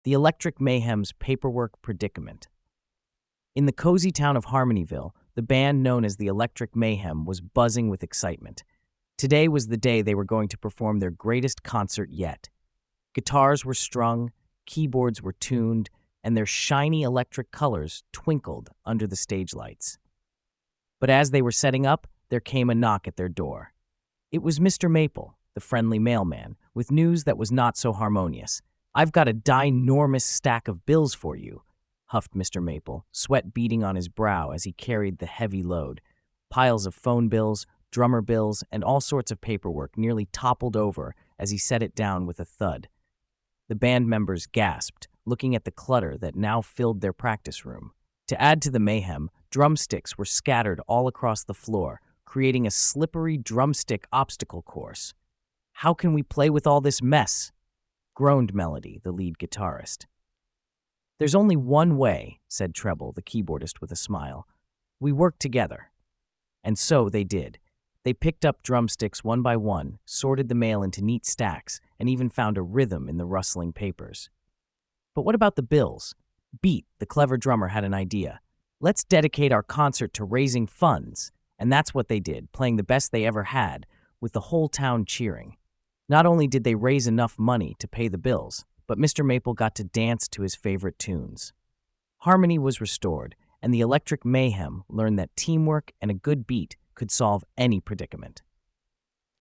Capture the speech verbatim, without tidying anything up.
The Electric Mayhem's Paperwork Predicament. In the cozy town of Harmonyville, the band known as the Electric Mayhem was buzzing with excitement. Today was the day they were going to perform their greatest concert yet. Guitars were strung, keyboards were tuned, and their shiny electric colors twinkled under the stage lights. But as they were setting up, there came a knock at their door. It was Mister Maple, the friendly mailman, with news that was not so harmonious. "I've got a ginormous stack of bills for you," huffed Mister Maple, sweat beading on his brow as he carried the heavy load. Piles of phone bills, drummer bills, and all sorts of paperwork nearly toppled over as he set it down with a thud. The band members gasped, looking at the clutter that now filled their practice room. To add to the mayhem, drumsticks were scattered all across the floor, creating a slippery drumstick obstacle course. "How can we play with all this mess?" groaned Melody, the lead guitarist. "There's only one way," said Treble, the keyboardist, with a smile. "We work together." And so they did. They picked up drumsticks one by one, sorted the mail into neat stacks, and even found a rhythm in the rustling papers. But what about the bills? Beat, the clever drummer, had an idea. "Let's dedicate our concert to raising funds." And that's what they did, playing the best they ever had, with the whole town cheering. Not only did they raise enough money to pay the bills, but Mister Maple got to dance to his favorite tunes. Harmony was restored, and the Electric Mayhem learned that teamwork and a good beat could solve any predicament.